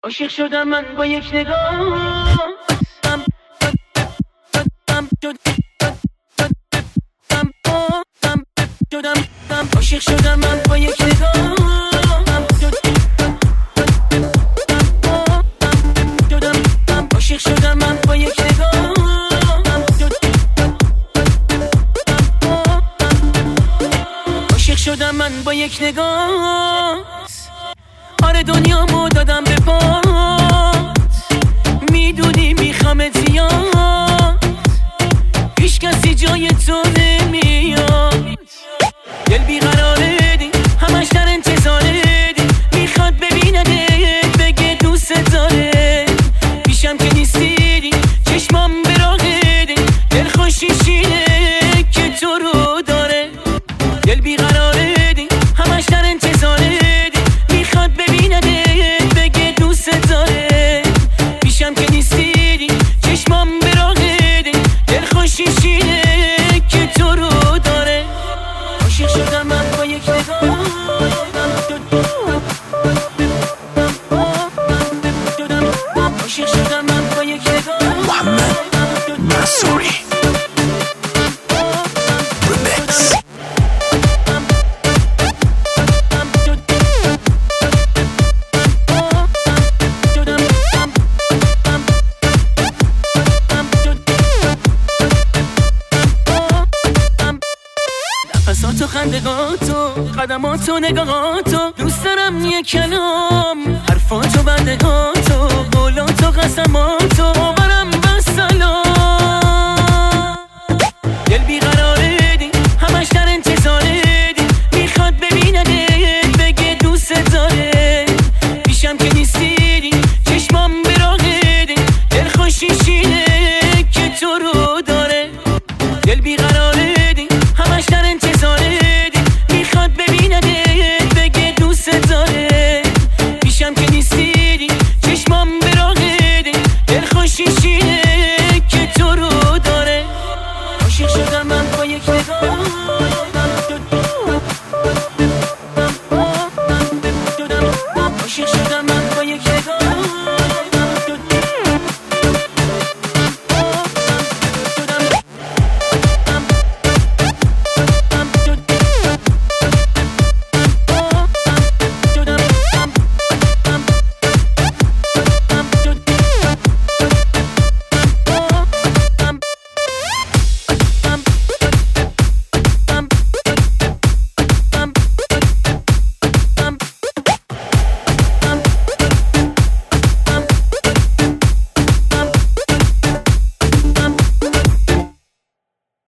عاشق شدم من با یک نگاه، عاشق شدم من با یک نگاه، عاشق شدم من با یک نگاه، عاشق شدم من با یک نگاه. آره دنیامو دادم به پات، میدونی میخوامت زیاد، هیچ کسی جای تو نمیاد. دل بیقراره دی، همش در انتظاره دی، میخواد ببیندت بگه دوست داره. پیشم که نیستی دی، چشمام براغه دی، دل خوشیشینه که تو رو داره. دل بیقراره دی، همش در انتظاره دی، میخواد ببیندت بگه دوست داره. پیشم که نیستی دی، چشمام براغه دی، دل خوشیشینه که تو رو داره. عاشق شدم من با یک نگاه، عاشق شدم من با یک نگاه. محمد منصوری ریمیکس. نفسات و خندگاتو، قدمات و نگاهاتو، دوست دارم یک کلام، حرفات و بندگاتو، قولات و قسمات.